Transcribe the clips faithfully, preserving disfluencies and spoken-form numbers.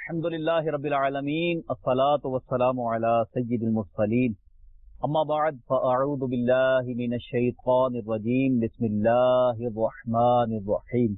الحمد للہ رب العالمین الصلاة والسلام علی سید المرسلین اما بعد فاعوذ باللہ من الشیطان الرجیم بسم اللہ الرحمن الرحیم۔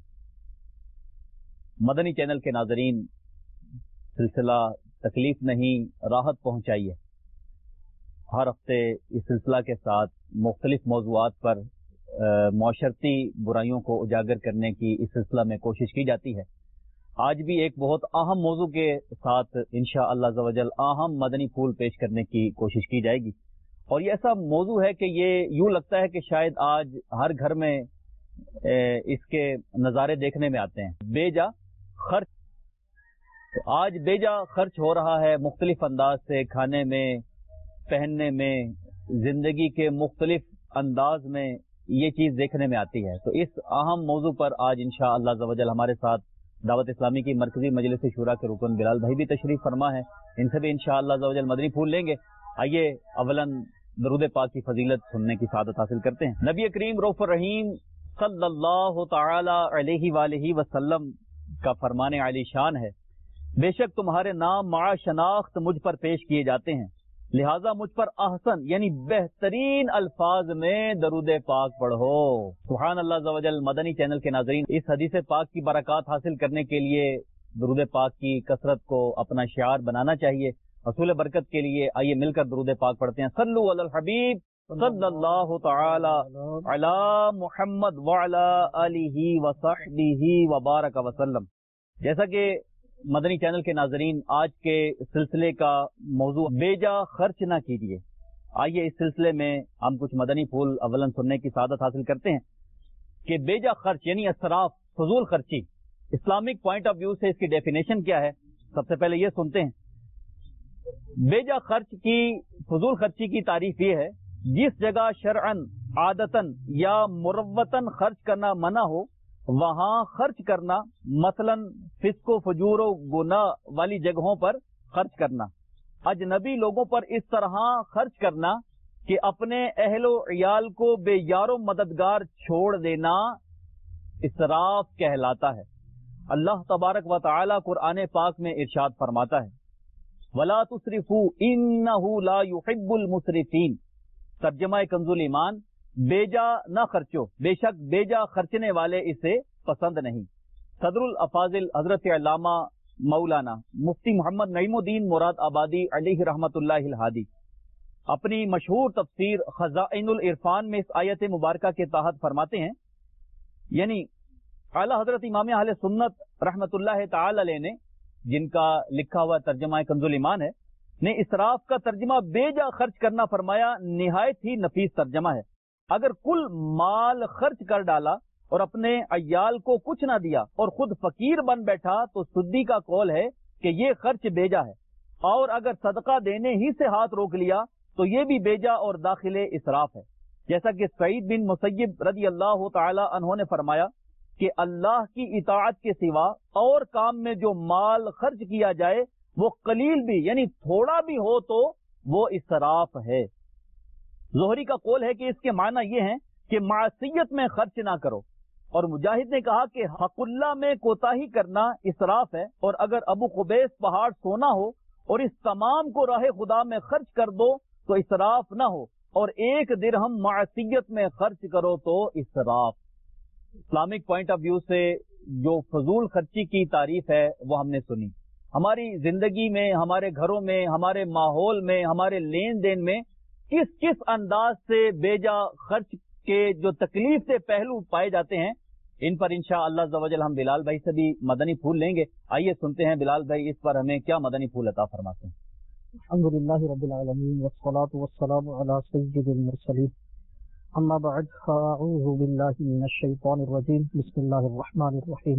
مدنی چینل کے ناظرین، سلسلہ تکلیف نہیں راحت پہنچائیے ہر ہفتے اس سلسلہ کے ساتھ مختلف موضوعات پر معاشرتی برائیوں کو اجاگر کرنے کی اس سلسلہ میں کوشش کی جاتی ہے۔ آج بھی ایک بہت اہم موضوع کے ساتھ انشاءاللہ عز و جل اہم مدنی پھول پیش کرنے کی کوشش کی جائے گی، اور یہ ایسا موضوع ہے کہ یہ یوں لگتا ہے کہ شاید آج ہر گھر میں اس کے نظارے دیکھنے میں آتے ہیں۔ بے جا خرچ آج بے جا خرچ ہو رہا ہے، مختلف انداز سے کھانے میں، پہننے میں، زندگی کے مختلف انداز میں یہ چیز دیکھنے میں آتی ہے۔ تو اس اہم موضوع پر آج انشاءاللہ عز و جل ہمارے ساتھ دعوت اسلامی کی مرکزی مجلس شورا کے رکن بلال بھائی بھی تشریف فرما ہے، ان سے بھی انشاءاللہ عز و جل مدنی پھول لیں گے۔ آئیے اولاً درود پاک کی فضیلت سننے کی سعادت حاصل کرتے ہیں۔ نبی کریم رؤوف الرحیم صلی اللہ تعالی علیہ وآلہ وسلم کا فرمان عالی شان ہے، بے شک تمہارے نام مع شناخت مجھ پر پیش کیے جاتے ہیں، لہٰذا مجھ پر احسن یعنی بہترین الفاظ میں درود پاک پڑھو۔ سبحان اللہ عز و جل۔ مدنی چینل کے ناظرین، اس حدیث پاک کی برکات حاصل کرنے کے لیے درود پاک کی کثرت کو اپنا شعار بنانا چاہیے۔ حصول برکت کے لیے آئیے مل کر درود پاک پڑھتے ہیں۔ صلو علی الحبیب صلی اللہ تعالی علی محمد وعلی آلہ وصحبہ وبارک وسلم۔ جیسا کہ مدنی چینل کے ناظرین، آج کے سلسلے کا موضوع بے جا خرچ نہ کیجیے۔ آئیے اس سلسلے میں ہم کچھ مدنی پھول اولاً سننے کی سعادت حاصل کرتے ہیں کہ بے جا خرچ یعنی اسراف، فضول خرچی، اسلامک پوائنٹ آف ویو سے اس کی ڈیفینیشن کیا ہے۔ سب سے پہلے یہ سنتے ہیں۔ بے جا خرچ کی، فضول خرچی کی تعریف یہ ہے جس جگہ شرعاً، عادتاً یا مروتاً خرچ کرنا منع ہو وہاں خرچ کرنا، مثلاً فسق و فجور و گناہ والی جگہوں پر خرچ کرنا، اجنبی لوگوں پر اس طرح خرچ کرنا کہ اپنے اہل و عیال کو بے یار و مددگار چھوڑ دینا اسراف کہلاتا ہے۔ اللہ تبارک و تعالی قرآن پاک میں ارشاد فرماتا ہے وَلَا تُسْرِفُوا إِنَّهُ لَا يُحِبُّ الْمُسْرِفِينَ۔ ترجمہ کنز الایمان، بے جا نہ خرچو، بے شک بے جا خرچنے والے اسے پسند نہیں۔ صدر الافاضل حضرت علامہ مولانا مفتی محمد نعیم الدین مراد آبادی علیہ رحمت اللہ الہادی اپنی مشہور تفسیر خزائن العرفان میں اس آیت مبارکہ کے تحت فرماتے ہیں، یعنی اعلی حضرت امام اہل سنت رحمت اللہ تعالی علیہ نے، جن کا لکھا ہوا ترجمہ کنز الایمان ہے، نے اسراف کا ترجمہ بے جا خرچ کرنا فرمایا نہایت ہی نفیس ترجمہ ہے۔ اگر کل مال خرچ کر ڈالا اور اپنے عیال کو کچھ نہ دیا اور خود فقیر بن بیٹھا تو سدی کا قول ہے کہ یہ خرچ بیجا ہے، اور اگر صدقہ دینے ہی سے ہاتھ روک لیا تو یہ بھی بیجا اور داخل اسراف ہے۔ جیسا کہ سعید بن مسیب رضی اللہ تعالی عنہ نے فرمایا کہ اللہ کی اطاعت کے سوا اور کام میں جو مال خرچ کیا جائے وہ قلیل بھی یعنی تھوڑا بھی ہو تو وہ اسراف ہے۔ زہری کا قول ہے کہ اس کے معنی یہ ہیں کہ معصیت میں خرچ نہ کرو، اور مجاہد نے کہا کہ حق اللہ میں کوتاہی کرنا اسراف ہے، اور اگر ابو قبیس پہاڑ سونا ہو اور اس تمام کو راہ خدا میں خرچ کر دو تو اسراف نہ ہو، اور ایک درہم معصیت میں خرچ کرو تو اسراف۔ اسلامک پوائنٹ آف ویو سے جو فضول خرچی کی تعریف ہے وہ ہم نے سنی۔ ہماری زندگی میں، ہمارے گھروں میں، ہمارے ماحول میں، ہمارے لین دین میں کس کس انداز سے بے جا خرچ کے جو تکلیف سے پہلو پائے جاتے ہیں، ان پر انشاءاللہ عز و جل ہم بلال بھائی سے بھی مدنی پھول لیں گے۔ آئیے سنتے ہیں بلال بھائی اس پر ہمیں کیا مدنی پھول عطا فرماتے ہیں۔ الحمدللہ رب العالمین والصلاة والسلام علی سید المرسلین، اما بعد فاعوذ باللہ من الشیطان الرجیم، بسم اللہ الرحمن الرحیم۔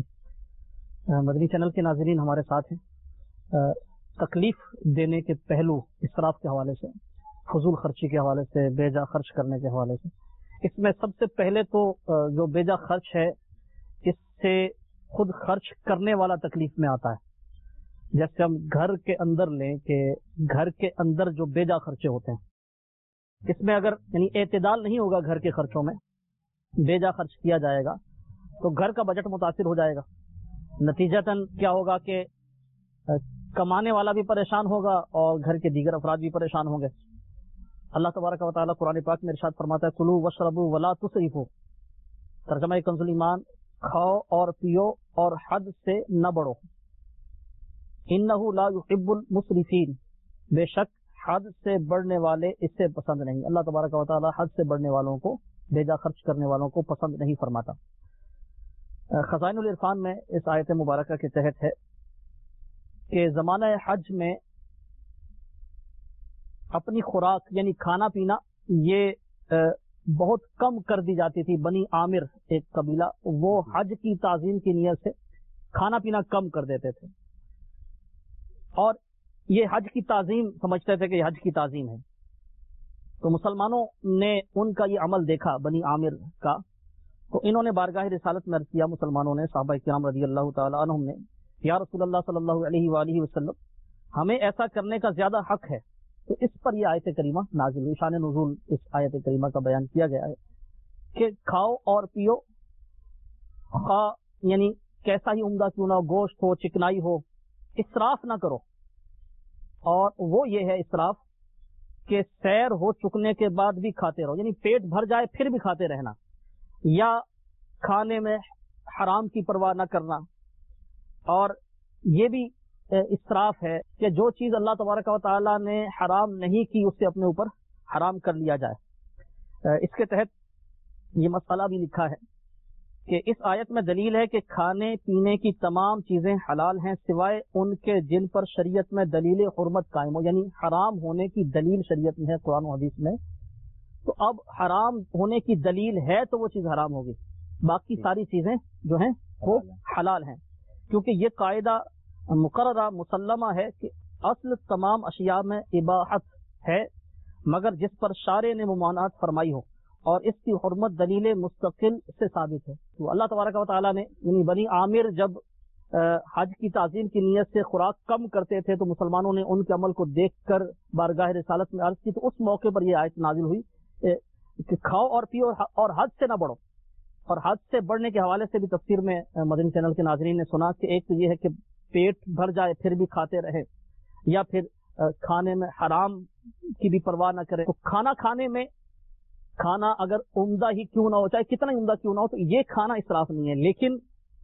مدنی چینل کے ناظرین ہمارے ساتھ ہیں۔ تکلیف دینے کے پہلو اسراف کے حوالے سے، فضول خرچی کے حوالے سے، بے جا خرچ کرنے کے حوالے سے، اس میں سب سے پہلے تو جو بے جا خرچ ہے اس سے خود خرچ کرنے والا تکلیف میں آتا ہے۔ جیسے ہم گھر کے اندر لیں کہ گھر کے اندر جو بے جا خرچے ہوتے ہیں، اس میں اگر یعنی اعتدال نہیں ہوگا گھر کے خرچوں میں، بے جا خرچ کیا جائے گا تو گھر کا بجٹ متاثر ہو جائے گا۔ نتیجتاً کیا ہوگا کہ کمانے والا بھی پریشان ہوگا اور گھر کے دیگر افراد بھی پریشان ہوں گے۔ اللہ تبارک و تعالیٰ قرآن پاک میں ارشاد فرماتا ہے کلوا واشربوا ولا تسرفوا، ترجمہ کنز ایمان، کھاؤ اور پیو اور حد سے نہ بڑھو، انہ لا یحب المسرفین، بے شک حد سے بڑھنے والے اس سے پسند نہیں۔ اللہ تبارک و تعالیٰ حد سے بڑھنے والوں کو، بیجا خرچ کرنے والوں کو پسند نہیں فرماتا۔ خزائن العرفان میں اس آیت مبارکہ کے تحت ہے کہ زمانہ حج میں اپنی خوراک یعنی کھانا پینا یہ بہت کم کر دی جاتی تھی۔ بنی عامر ایک قبیلہ، وہ حج کی تعظیم کی نیت سے کھانا پینا کم کر دیتے تھے، اور یہ حج کی تعظیم سمجھتے تھے کہ یہ حج کی تعظیم ہے۔ تو مسلمانوں نے ان کا یہ عمل دیکھا بنی عامر کا، تو انہوں نے بارگاہ رسالت میں عرض کیا، مسلمانوں نے، صحابہ کرام رضی اللہ تعالی عنہم نے، یا رسول اللہ صلی اللہ علیہ وآلہ وسلم، ہمیں ایسا کرنے کا زیادہ حق ہے۔ تو اس پر یہ آیت کریمہ نازل ہوئی، شان نزول اس آیت کریمہ کا بیان کیا گیا ہے کہ کھاؤ اور پیو، خواہ یعنی کیسا ہی عمدہ کیوں نہ ہو، گوشت ہو، چکنائی ہو، اسراف نہ کرو۔ اور وہ یہ ہے اسراف کہ سیر ہو چکنے کے بعد بھی کھاتے رہو، یعنی پیٹ بھر جائے پھر بھی کھاتے رہنا، یا کھانے میں حرام کی پرواہ نہ کرنا۔ اور یہ بھی اسراف ہے کہ جو چیز اللہ تبارک و تعالیٰ نے حرام نہیں کی اسے اپنے اوپر حرام کر لیا جائے۔ اس کے تحت یہ مسئلہ بھی لکھا ہے کہ اس آیت میں دلیل ہے کہ کھانے پینے کی تمام چیزیں حلال ہیں سوائے ان کے جن پر شریعت میں دلیل حرمت قائم ہو، یعنی حرام ہونے کی دلیل شریعت میں ہے، قرآن و حدیث میں۔ تو اب حرام ہونے کی دلیل ہے تو وہ چیز حرام ہوگی، باقی ساری چیزیں جو ہیں وہ حلال ہیں، کیونکہ یہ قاعدہ مقررہ مسلمہ ہے کہ اصل تمام اشیاء میں اباحت ہے، مگر جس پر شارع نے ممانعت فرمائی ہو اور اس کی حرمت دلیل مستقل سے ثابت ہے۔ تو اللہ تبارک و تعالیٰ نے یعنی بنی عامر جب حج کی تعظیم کی نیت سے خوراک کم کرتے تھے تو مسلمانوں نے ان کے عمل کو دیکھ کر بارگاہ رسالت میں عرض کی، تو اس موقع پر یہ آیت نازل ہوئی کہ کھاؤ اور پیو اور حد سے نہ بڑھو۔ اور حد سے بڑھنے کے حوالے سے بھی تفسیر میں مدنی چینل کے ناظرین نے سنا کہ ایک تو یہ ہے کہ پیٹ بھر جائے پھر بھی کھاتے رہے، یا پھر کھانے میں حرام کی بھی پرواہ نہ کرے۔ تو کھانا کھانے میں کھانا اگر عمدہ ہی کیوں نہ ہو، چاہے کتنا ہی عمدہ کیوں نہ ہو، تو یہ کھانا اسراف نہیں ہے۔ لیکن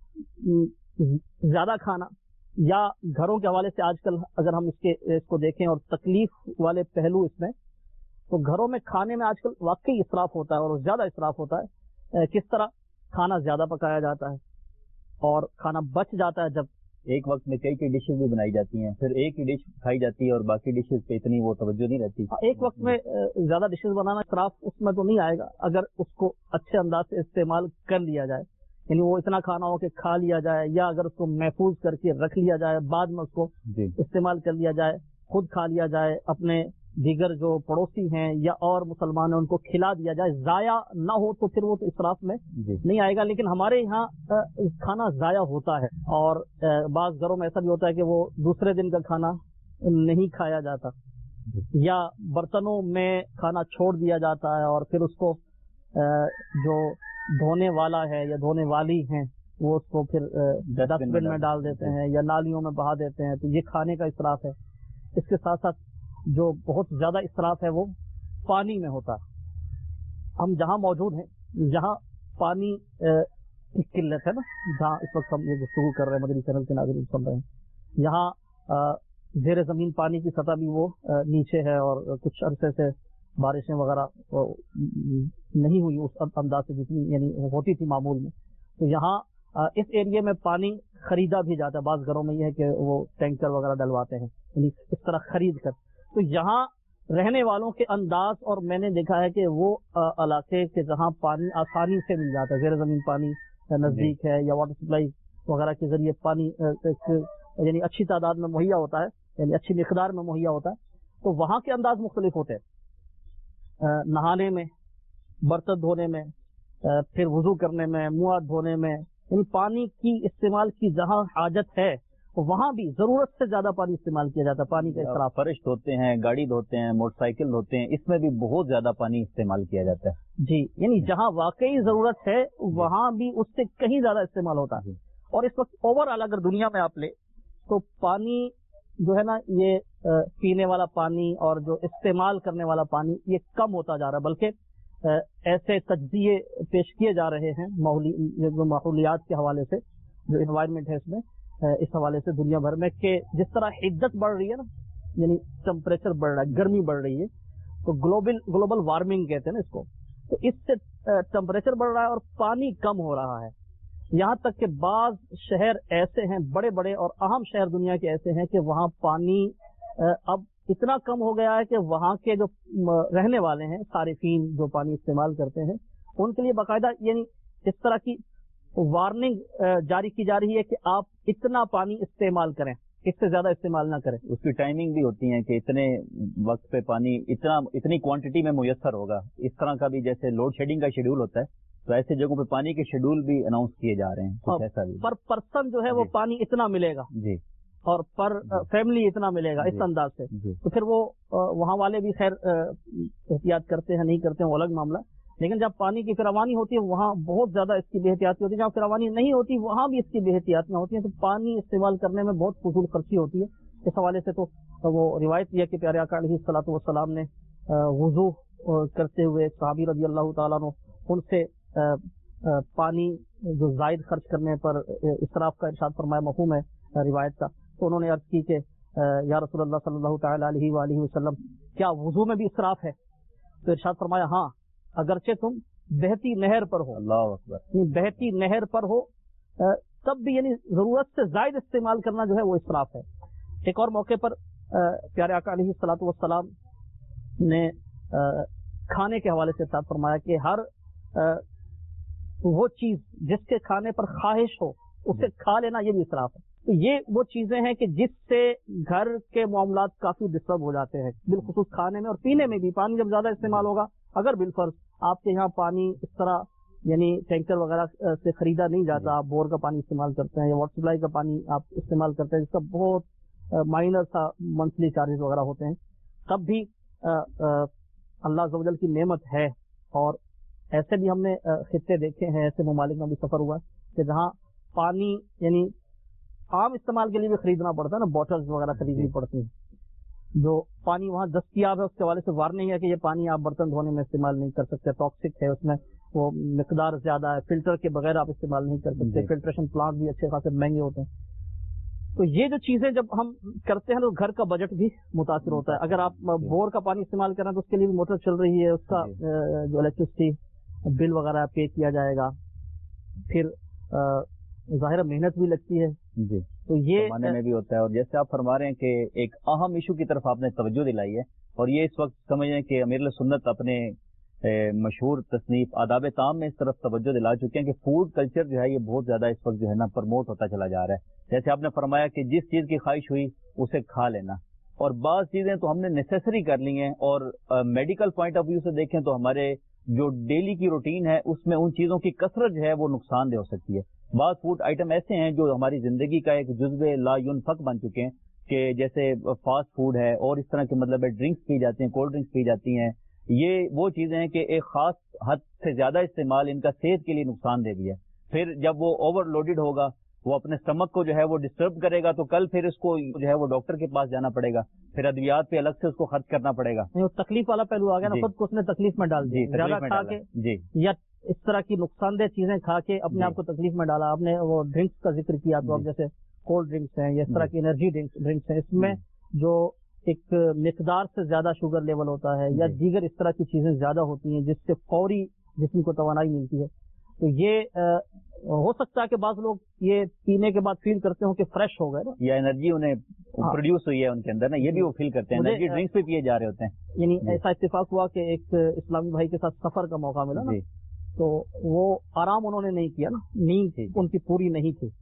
زیادہ کھانا یا گھروں کے حوالے سے آج کل اگر ہم اس کے اس کو دیکھیں اور تکلیف والے پہلو اس میں، تو گھروں میں کھانے میں آج کل واقعی اسراف ہوتا ہے اور زیادہ اسراف ہوتا ہے۔ کس طرح کھانا زیادہ پکایا جاتا ہے اور کھانا بچ جاتا ہے، جب ایک وقت میں کئی کئی ڈشز بھی بنائی جاتی ہیں، پھر ایک ہی ڈش کھائی جاتی ہے اور باقی ڈشز پہ اتنی وہ توجہ نہیں رہتی۔ ایک وقت میں زیادہ ڈشز بنانا اسراف اس میں تو نہیں آئے گا اگر اس کو اچھے انداز سے استعمال کر لیا جائے، یعنی وہ اتنا کھانا ہو کہ کھا لیا جائے، یا اگر اس کو محفوظ کر کے رکھ لیا جائے، بعد میں اس کو جی استعمال کر لیا جائے، خود کھا لیا جائے، اپنے دیگر جو پڑوسی ہیں یا اور مسلمان ہیں ان کو کھلا دیا جائے، ضائع نہ ہو، تو پھر وہ تو اسراف میں جی نہیں آئے گا۔ لیکن ہمارے یہاں کھانا ضائع ہوتا ہے، اور بعض گھروں میں ایسا بھی ہوتا ہے کہ وہ دوسرے دن کا کھانا نہیں کھایا جاتا، یا برتنوں میں کھانا چھوڑ دیا جاتا ہے اور پھر اس کو جو دھونے والا ہے یا دھونے والی ہیں وہ اس کو پھر ڈسٹ بن میں ڈال دیتے ہیں یا نالیوں میں بہا دیتے ہیں، تو یہ کھانے کا اسراف ہے۔ اس کے ساتھ ساتھ جو بہت زیادہ اسراف ہے وہ پانی میں ہوتا ہے۔ ہم جہاں موجود ہیں، جہاں پانی کی قلت ہے نا، جہاں اس وقت ہم یہ گفتگو کر رہے ہیں، مدنی چینل کے ناظرین سن رہے ہیں، یہاں زیر زمین پانی کی سطح بھی وہ نیچے ہے اور کچھ عرصے سے بارشیں وغیرہ نہیں ہوئی اس انداز سے جتنی یعنی ہوتی تھی معمول میں، تو یہاں اس ایریے میں پانی خریدا بھی جاتا ہے۔ بعض گھروں میں یہ ہے کہ وہ ٹینکر وغیرہ ڈلواتے ہیں، یعنی اس طرح خرید کر۔ تو یہاں رہنے والوں کے انداز، اور میں نے دیکھا ہے کہ وہ علاقے کے جہاں پانی آسانی سے مل جاتا ہے، زیر زمین پانی نزدیک ہے یا واٹر سپلائی وغیرہ کے ذریعے پانی یعنی اچھی تعداد میں مہیا ہوتا ہے، یعنی اچھی مقدار میں مہیا ہوتا ہے، تو وہاں کے انداز مختلف ہوتے ہیں، نہانے میں، برتن دھونے میں، پھر وضو کرنے میں، منہ ہاتھ دھونے میں، یعنی پانی کی استعمال کی جہاں حاجت ہے وہاں بھی ضرورت سے زیادہ پانی استعمال کیا جاتا ہے۔ پانی کا اسراف، فرش دھوتے ہیں، گاڑی دھوتے ہیں، موٹر سائیکل دھوتے ہیں، اس میں بھی بہت زیادہ پانی استعمال کیا جاتا ہے۔ جی، یعنی جہاں واقعی ضرورت ہے وہاں بھی اس سے کہیں زیادہ استعمال ہوتا ہے۔ اور اس وقت اوور آل اگر دنیا میں آپ لے تو پانی جو ہے نا یہ پینے والا پانی اور جو استعمال کرنے والا پانی یہ کم ہوتا جا رہا ہے، بلکہ ایسے تجزیے پیش کیے جا رہے ہیں ماحولیات کے حوالے سے، جو انوائرمنٹ ہے اس میں اس حوالے سے دنیا بھر میں، کہ جس طرح حدت بڑھ رہی ہے نا، یعنی ٹمپریچر بڑھ رہا ہے، گرمی بڑھ رہی ہے، تو گلوبل گلوبل وارمنگ کہتے ہیں نا اس کو، تو اس سے ٹمپریچر بڑھ رہا ہے اور پانی کم ہو رہا ہے. یہاں تک کہ بعض شہر ایسے ہیں، بڑے بڑے اور اہم شہر دنیا کے ایسے ہیں کہ وہاں پانی اب اتنا کم ہو گیا ہے کہ وہاں کے جو رہنے والے ہیں صارفین جو پانی استعمال کرتے ہیں ان کے لیے باقاعدہ یعنی اس طرح کی وارننگ جاری کی جا رہی ہے کہ آپ اتنا پانی استعمال کریں، اس سے زیادہ استعمال نہ کریں. اس کی ٹائمنگ بھی ہوتی ہے کہ اتنے وقت پہ پانی اتنا اتنی کوانٹٹی میں میسر ہوگا. اس طرح کا بھی جیسے لوڈ شیڈنگ کا شیڈول ہوتا ہے تو ایسے جگہوں پہ پانی کے شیڈول بھی اناؤنس کیے جا رہے ہیں. ایسا بھی پر پرسن جو ہے وہ پانی اتنا ملے گا جی، اور پر فیملی اتنا ملے گا اس انداز سے. تو پھر وہ وہاں والے بھی خیر احتیاط کرتے ہیں نہیں کرتے ہیں وہ الگ معاملہ، لیکن جب پانی کی فراوانی ہوتی ہے وہاں بہت زیادہ اس کی بے احتیاطی ہوتی ہے، جہاں فراوانی نہیں ہوتی وہاں بھی اس کی بے احتیاطیاں ہوتی ہیں. تو پانی استعمال کرنے میں بہت فضول خرچی ہوتی ہے. اس حوالے سے تو وہ روایت یہ کہ پیارے آقا علیہ الصلوۃ والسلام نے وضو کرتے ہوئے صحابی رضی اللہ تعالیٰ عنہ ان سے پانی جو زائد خرچ کرنے پر اسراف کا ارشاد فرمایا، مفہوم ہے روایت کا. تو انہوں نے عرض کی کہ یا رسول اللہ صلی اللہ تعالی علیہ وآلہ وسلم کیا وضو میں بھی اسراف ہے؟ تو ارشاد فرمایا ہاں، اگرچہ تم بہتی نہر پر ہو، اللہ اکبر، بہتی نہر پر ہو تب بھی یعنی ضرورت سے زائد استعمال کرنا جو ہے وہ اسراف ہے. ایک اور موقع پر پیارے آقا علیہ الصلوۃ والسلام نے کھانے کے حوالے سے ارشاد فرمایا کہ ہر وہ چیز جس کے کھانے پر خواہش ہو اسے کھا لینا یہ بھی اسراف ہے. تو یہ وہ چیزیں ہیں کہ جس سے گھر کے معاملات کافی ڈسٹرب ہو جاتے ہیں، بالخصوص کھانے میں اور پینے میں بھی. پانی جب زیادہ استعمال ہوگا، اگر بالفرض آپ کے یہاں پانی اس طرح یعنی ٹینکر وغیرہ سے خریدا نہیں جاتا، آپ بور کا پانی استعمال کرتے ہیں یا واٹر سپلائی کا پانی آپ استعمال کرتے ہیں جس کا بہت مائنر سا منتھلی چارجز وغیرہ ہوتے ہیں، تب بھی اللہ عز و جل کی نعمت ہے. اور ایسے بھی ہم نے خطے دیکھے ہیں، ایسے ممالک میں بھی سفر ہوا ہے کہ جہاں پانی یعنی عام استعمال کے لیے بھی خریدنا پڑتا ہے نا، بوٹلز وغیرہ خریدنی پڑتی ہیں. جو پانی وہاں دستیاب ہے اس کے حوالے سے وارننگ ہے کہ یہ پانی آپ برتن دھونے میں استعمال نہیں کر سکتے، ٹاکسک ہے، اس میں وہ مقدار زیادہ ہے، فلٹر کے بغیر آپ استعمال نہیں کر سکتے، فلٹریشن پلانٹ بھی اچھے خاصے مہنگے ہوتے ہیں. تو یہ جو چیزیں جب ہم کرتے ہیں تو گھر کا بجٹ بھی متاثر ہوتا ہے. اگر آپ بور کا پانی استعمال کریں تو اس کے لیے بھی موٹر چل رہی ہے، اس کا جو الیکٹرسٹی بل وغیرہ پے کیا جائے گا، پھر ظاہر محنت بھی لگتی ہے جی، تو یہ زمانے میں بھی ہوتا ہے. اور جیسے آپ فرما رہے ہیں کہ ایک اہم ایشو کی طرف آپ نے توجہ دلائی ہے، اور یہ اس وقت سمجھیں کہ امیر سنت اپنے مشہور تصنیف آداب طعام میں اس طرف توجہ دلا چکے ہیں کہ فوڈ کلچر جو ہے یہ بہت زیادہ اس وقت جو ہے نا پروموٹ ہوتا چلا جا رہا ہے. جیسے آپ نے فرمایا کہ جس چیز کی خواہش ہوئی اسے کھا لینا، اور بعض چیزیں تو ہم نے نیسیسری کر لی ہیں، اور میڈیکل پوائنٹ آف ویو سے دیکھیں تو ہمارے جو ڈیلی کی روٹین ہے اس میں ان چیزوں کی کثرت جو ہے وہ نقصان دہ ہو سکتی ہے. بعض فوڈ آئٹم ایسے ہیں جو ہماری زندگی کا ایک جزو لا ینفک بن چکے ہیں، کہ جیسے فاسٹ فوڈ ہے اور اس طرح کے مطلب ڈرنکس پی جاتی ہیں، کولڈ ڈرنکس پی جاتی ہیں. یہ وہ چیزیں ہیں کہ ایک خاص حد سے زیادہ استعمال ان کا صحت کے لیے نقصان دہ بھی ہے. پھر جب وہ اوور لوڈڈ ہوگا، وہ اپنے اسٹمک کو جو ہے وہ ڈسٹرب کرے گا، تو کل پھر اس کو جو ہے وہ ڈاکٹر کے پاس جانا پڑے گا، پھر ادویات پہ الگ سے اس کو خرچ کرنا پڑے گا. تکلیف والا پہلو آ گیا نا، خود کو اس نے تکلیف میں ڈال دی، زیادہ کھا کے جی، یا اس طرح کی نقصان دہ چیزیں کھا کے اپنے آپ کو تکلیف میں ڈالا. آپ نے وہ ڈرنکس کا ذکر کیا، تو اب جیسے کولڈ ڈرنکس ہیں یا اس طرح کی انرجی ڈرنکس ہیں، اس میں جو ایک مقدار سے زیادہ شوگر لیول ہوتا ہے یا دیگر اس طرح کی چیزیں زیادہ ہوتی ہیں جس سے فوری جسم کو توانائی ملتی ہے. تو یہ ہو سکتا ہے کہ بعض لوگ یہ پینے کے بعد فیل کرتے ہوں کہ فریش ہو گئے نا، یا انرجی انہیں پروڈیوس ہوئی ہے ان کے اندر نا، یہ بھی وہ فیل کرتے ہیں. انرجی ڈرنکس بھی پیے جا رہے ہوتے ہیں. یعنی ایسا اتفاق ہوا کہ ایک اسلامی بھائی کے ساتھ سفر کا موقع ملا نا، تو وہ آرام انہوں نے نہیں کیا نا، نیند ان کی پوری نہیں تھی.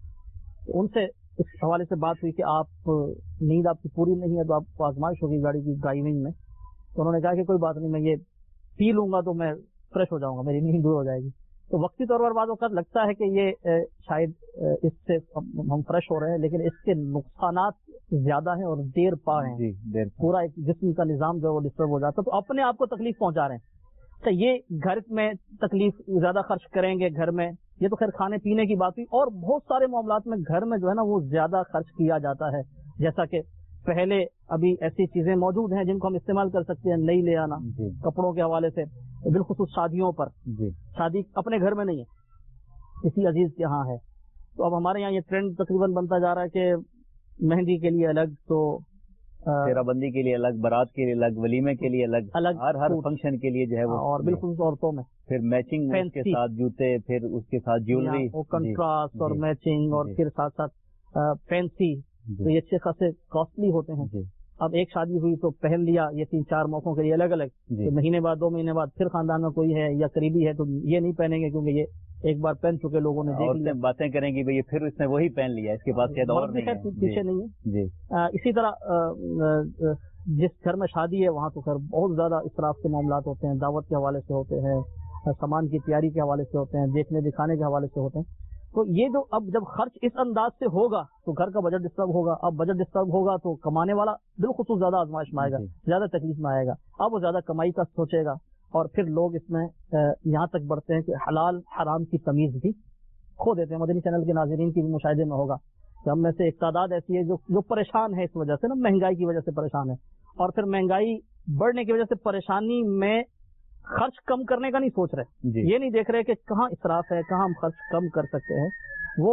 ان سے اس حوالے سے بات ہوئی کہ آپ نیند آپ کی پوری نہیں ہے تو آپ کو آزمائش ہوگی گاڑی کی ڈرائیونگ میں. تو انہوں نے کہا کہ کوئی بات نہیں، میں یہ پی لوں گا تو میں فریش ہو جاؤں گا، میری نیند دور ہو جائے گی. تو وقتی طور پر بعض اوقات لگتا ہے کہ یہ شاید اس سے ہم فریش ہو رہے ہیں، لیکن اس کے نقصانات زیادہ ہیں اور دیر پا ہیں. پورا ایک جسم کا نظام جو ہے وہ ڈسٹرب ہو جاتا ہے، تو اپنے آپ کو تکلیف پہنچا رہے ہیں. تو یہ گھر میں تکلیف زیادہ خرچ کریں گے گھر میں، یہ تو خیر کھانے پینے کی بات ہوئی. اور بہت سارے معاملات میں گھر میں جو ہے نا وہ زیادہ خرچ کیا جاتا ہے. جیسا کہ پہلے ابھی ایسی چیزیں موجود ہیں جن کو ہم استعمال کر سکتے ہیں، نہیں لے آنا کپڑوں کے حوالے سے، بالخصوص شادیوں پر. شادی اپنے گھر میں نہیں ہے، کسی عزیز کے ہاں ہے، تو اب ہمارے یہاں یہ ٹرینڈ تقریباً بنتا جا رہا ہے کہ مہندی کے لیے الگ، تو شیرہ بندی کے لیے الگ، بارات کے لیے الگ، ولیمے کے لیے الگ الگ، ہر ہر فنکشن کے لیے جو ہے وہ، اور بالخصوص عورتوں میں پھر میچنگ کے ساتھ جوتے، پھر اس کے ساتھ جیولری، کنٹراسٹ اور میچنگ، اور پھر ساتھ ساتھ فینسی، تو یہ اچھے خاصے کاسٹلی ہوتے ہیں. اب ایک شادی ہوئی تو پہن لیا، یہ تین چار موقعوں کے لیے الگ الگ، مہینے بعد دو مہینے بعد پھر خاندان میں کوئی ہے یا قریبی ہے تو یہ نہیں پہنیں گے کیونکہ یہ ایک بار پہن چکے لوگوں نے دیکھ لیا، باتیں کریں گی بھئی پھر اس نے وہی پہن لیا، اس کے بعد شاید اور نہیں ہے، پیچھے نہیں ہے. اسی طرح جس گھر میں شادی ہے وہاں تو خیر بہت زیادہ اسراف کے معاملات ہوتے ہیں، دعوت کے حوالے سے ہوتے ہیں، سامان کی تیاری کے حوالے سے ہوتے ہیں، دیکھنے دکھانے کے حوالے سے ہوتے ہیں. تو یہ جو اب جب خرچ اس انداز سے ہوگا تو گھر کا بجٹ ڈسٹرب ہوگا. اب بجٹ ڈسٹرب ہوگا تو کمانے والا بالخصوص زیادہ آزمائش میں آئے گا، زیادہ تکلیف میں آئے گا. اب وہ زیادہ کمائی کا سوچے گا، اور پھر لوگ اس میں یہاں تک بڑھتے ہیں کہ حلال حرام کی تمیز بھی کھو دیتے ہیں. مدنی چینل کے ناظرین کی بھی مشاہدے میں ہوگا کہ ہم میں سے ایک تعداد ایسی ہے جو جو پریشان ہے اس وجہ سے نا، مہنگائی کی وجہ سے پریشان ہے، اور پھر مہنگائی بڑھنے کی وجہ سے پریشانی میں خرچ کم کرنے کا نہیں سوچ رہے، یہ نہیں دیکھ رہے کہ کہاں اسراف ہے، کہاں ہم خرچ کم کر سکتے ہیں. وہ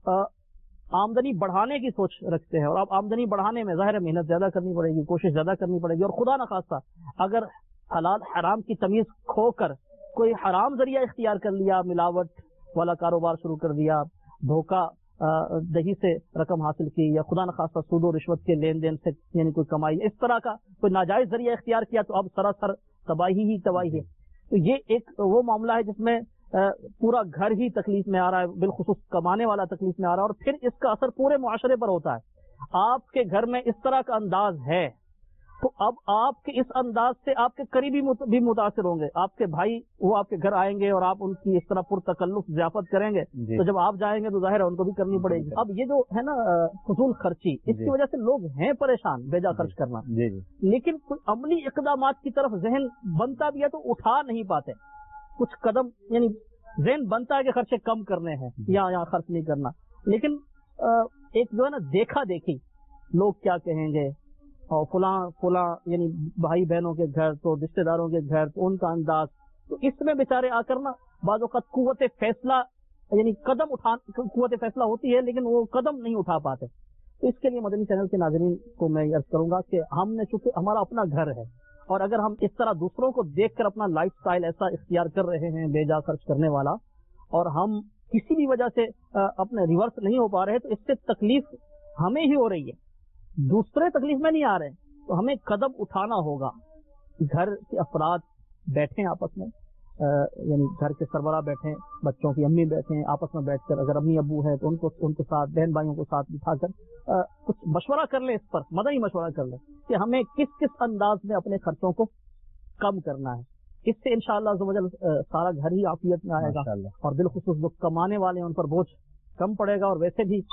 آمدنی بڑھانے کی سوچ رکھتے ہیں، اور اب آمدنی بڑھانے میں ظاہر محنت زیادہ کرنی پڑے گی، کوشش زیادہ کرنی پڑے گی، اور خدا نخواستہ اگر حلال حرام کی تمیز کھو کر کوئی حرام ذریعہ اختیار کر لیا، ملاوٹ والا کاروبار شروع کر دیا، دھوکہ دہی سے رقم حاصل کی، یا خدا نخواستہ سود و رشوت کے لین دین سے یعنی کوئی کمائی، اس طرح کا کوئی ناجائز ذریعہ اختیار کیا، تو اب سراسر تباہی ہی تباہی ہے. تو یہ ایک وہ معاملہ ہے جس میں پورا گھر ہی تکلیف میں آ رہا ہے، بالخصوص کمانے والا تکلیف میں آ رہا ہے، اور پھر اس کا اثر پورے معاشرے پر ہوتا ہے. آپ کے گھر میں اس طرح کا انداز ہے تو اب آپ کے اس انداز سے آپ کے قریبی بھی متاثر ہوں گے. آپ کے بھائی وہ آپ کے گھر آئیں گے اور آپ ان کی اس طرح پرتکلف ضیافت کریں گے، تو جب آپ جائیں گے تو ظاہر ہے ان کو بھی کرنی پڑے گی. اب یہ جو ہے نا فضول خرچی، اس کی وجہ سے لوگ ہیں پریشان، بیجا خرچ کرنا، لیکن کوئی عملی اقدامات کی طرف ذہن بنتا بھی ہے تو اٹھا نہیں پاتے کچھ قدم. یعنی ذہن بنتا ہے کہ خرچے کم کرنے ہیں یا یہاں خرچ نہیں کرنا، لیکن ایک جو ہے نا دیکھا دیکھی، لوگ کیا کہیں گے، اور فلاں فلاں یعنی بھائی بہنوں کے گھر تو رشتہ داروں کے گھر تو ان کا انداز، تو اس میں بیچارے آ کر نا بعض اوقات قوت فیصلہ یعنی قدم اٹھا قوت فیصلہ ہوتی ہے لیکن وہ قدم نہیں اٹھا پاتے. تو اس کے لیے مدنی چینل کے ناظرین کو میں عرض کروں گا کہ ہم نے چونکہ ہمارا اپنا گھر ہے، اور اگر ہم اس طرح دوسروں کو دیکھ کر اپنا لائف سٹائل ایسا اختیار کر رہے ہیں بے جا خرچ کرنے والا، اور ہم کسی بھی وجہ سے اپنے ریورس نہیں ہو پا رہے، تو اس سے تکلیف ہمیں ہی ہو رہی ہے، دوسرے تکلیف میں نہیں آ رہے. تو ہمیں قدم اٹھانا ہوگا. گھر کے افراد بیٹھیں آپس میں، یعنی گھر کے سربراہ بیٹھیں، بچوں کی امی بیٹھیں آپس میں بیٹھ کر، اگر امی ابو ہے تو ان کو ان کے ساتھ، بہن بھائیوں کو ساتھ بٹھا کر کچھ مشورہ کر لیں، اس پر مدنی مشورہ کر لیں کہ ہمیں کس کس انداز میں اپنے خرچوں کو کم کرنا ہے. اس سے انشاءاللہ عز و جل سارا گھر ہی عافیت میں آئے گا، اور بالخصوص جو کمانے والے ہیں ان پر بوجھ کم پڑے گا. اور ویسے بھی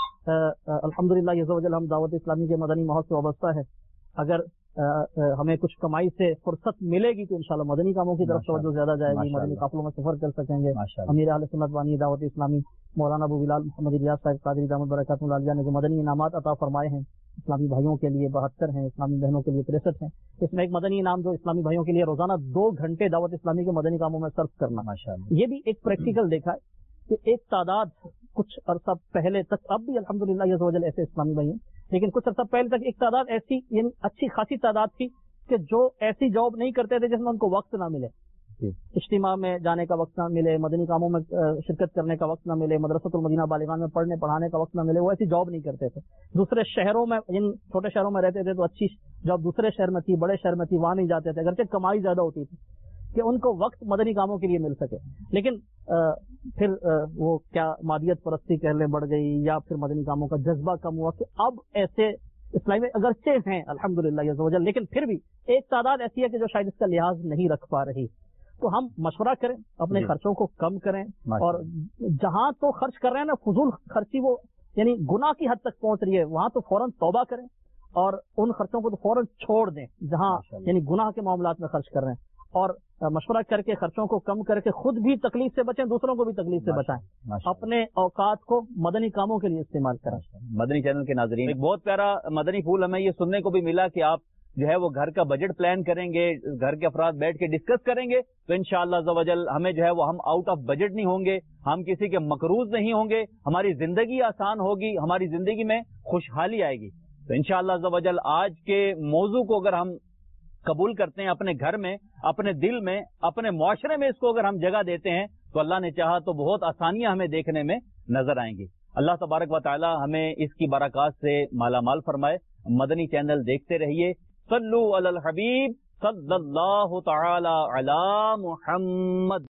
الحمدللہ عز و جل ہم دعوت اسلامی کے مدنی ماحول سے وابستہ ہے، اگر ہمیں کچھ کمائی سے فرصت ملے گی تو انشاءاللہ مدنی کاموں کی طرف توجہ زیادہ جائے گی، مدنی قافلوں میں سفر کر سکیں گے. امیر اہل سنت بانی دعوت اسلامی مولانا ابو بلال محمد ریاض صاحب قادری دامت برکاتہ العالیہ نے جو مدنی انعامات عطا فرمائے ہیں، اسلامی بھائیوں کے لیے بہتر ہیں، اسلامی بہنوں کے لیے تریسٹھ ہیں. اس میں ایک مدنی انعام جو اسلامی بھائیوں کے لیے روزانہ دو گھنٹے دعوت اسلامی کے مدنی کاموں میں صرف کرنا، یہ بھی ایک پریکٹیکل دیکھا ہے کہ ایک تعداد کچھ عرصہ پہلے تک، اب بھی الحمدللہ عز و جل ایسے اسلامی بھائی ہیں، لیکن کچھ عرصہ پہلے تک ایک تعداد ایسی یعنی اچھی خاصی تعداد تھی کہ جو ایسی جاب نہیں کرتے تھے جس میں ان کو وقت نہ ملے، اجتماع میں جانے کا وقت نہ ملے، مدنی کاموں میں شرکت کرنے کا وقت نہ ملے، مدرسۃ المدینہ بالغان میں پڑھنے پڑھانے کا وقت نہ ملے، وہ ایسی جاب نہیں کرتے تھے. دوسرے شہروں میں یعنی چھوٹے شہروں میں رہتے تھے تو اچھی جاب دوسرے شہر میں تھی، بڑے شہر میں تھی، وہاں نہیں جاتے تھے، اگرچہ کمائی زیادہ ہوتی تھی کہ ان کو وقت مدنی کاموں کے لیے مل سکے. لیکن آ, پھر آ, وہ کیا مادیت پرستی کہنے بڑھ گئی، یا پھر مدنی کاموں کا جذبہ کم ہوا کہ اب ایسے اسلامی اگرچہ ہیں الحمدللہ عز و جل، لیکن پھر بھی ایک تعداد ایسی ہے کہ جو شاید اس کا لحاظ نہیں رکھ پا رہی. تو ہم مشورہ کریں، اپنے خرچوں کو کم کریں، اور جہاں تو خرچ کر رہے ہیں نا فضول خرچی، وہ یعنی گناہ کی حد تک پہنچ رہی ہے، وہاں تو فوراً توبہ کریں، اور ان خرچوں کو تو فوراً چھوڑ دیں جہاں یعنی گناہ کے معاملات میں خرچ کر رہے ہیں. اور مشورہ کر کے خرچوں کو کم کر کے خود بھی تکلیف سے بچیں، دوسروں کو بھی تکلیف سے بچائیں، اپنے اوقات کو مدنی کاموں کے لیے استعمال کریں۔ مدنی چینل کے ناظرین، ایک بہت پیارا مدنی پھول ہمیں یہ سننے کو بھی ملا کہ آپ جو ہے وہ گھر کا بجٹ پلان کریں گے، گھر کے افراد بیٹھ کے ڈسکس کریں گے تو انشاءاللہ عز و جل ہمیں جو ہے وہ ہم آؤٹ آف بجٹ نہیں ہوں گے، ہم کسی کے مقروض نہیں ہوں گے، ہماری زندگی آسان ہوگی، ہماری زندگی میں خوشحالی آئے گی۔ تو انشاءاللہ عز و جل آج کے موضوع کو اگر ہم قبول کرتے ہیں اپنے گھر میں، اپنے دل میں، اپنے معاشرے میں اس کو اگر ہم جگہ دیتے ہیں تو اللہ نے چاہا تو بہت آسانیاں ہمیں دیکھنے میں نظر آئیں گی۔ اللہ تبارک و تعالی ہمیں اس کی برکات سے مالا مال فرمائے۔ مدنی چینل دیکھتے رہیے۔ صلو علی الحبیب صلی اللہ تعالی علی محمد۔